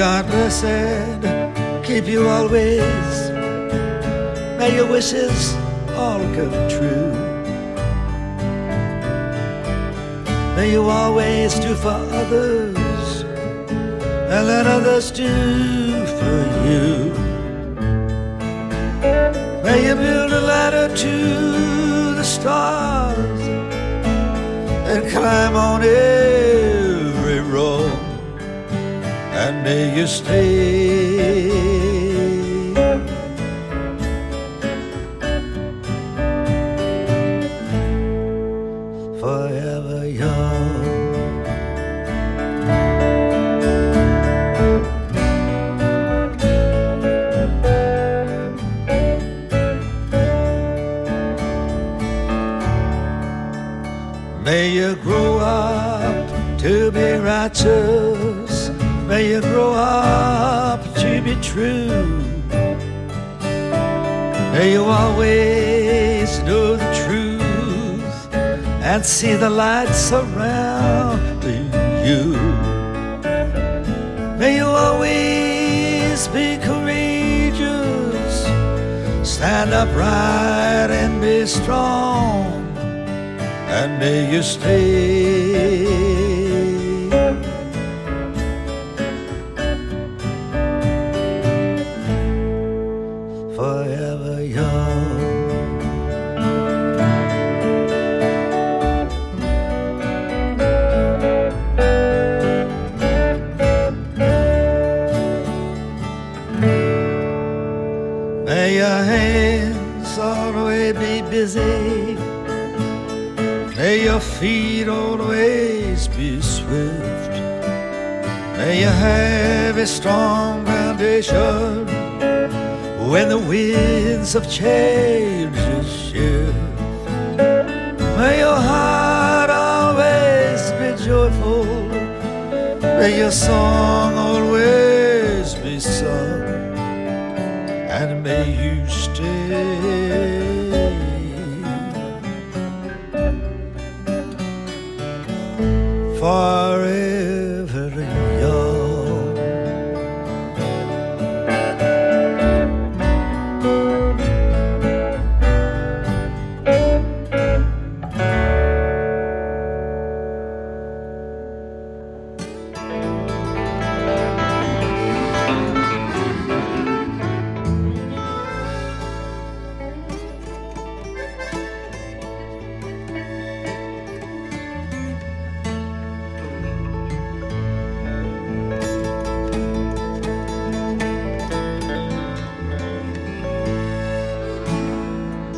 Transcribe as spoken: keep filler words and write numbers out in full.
God bless and keep you always. May your wishes all come true. May you always do for others and let others do for you. May you build a ladder to the stars and climb on every road, and may you stay forever young. May you grow up to be righteous. May you grow up to be true. May you always know the truth and see the light surrounding you. May you always be courageous, stand upright and be strong, and may you stay forever young. May your hands always be busy. May your feet always be swift. May you have a strong foundation when the winds of change shift. May your heart always be joyful. May your song always be sung, and may you stay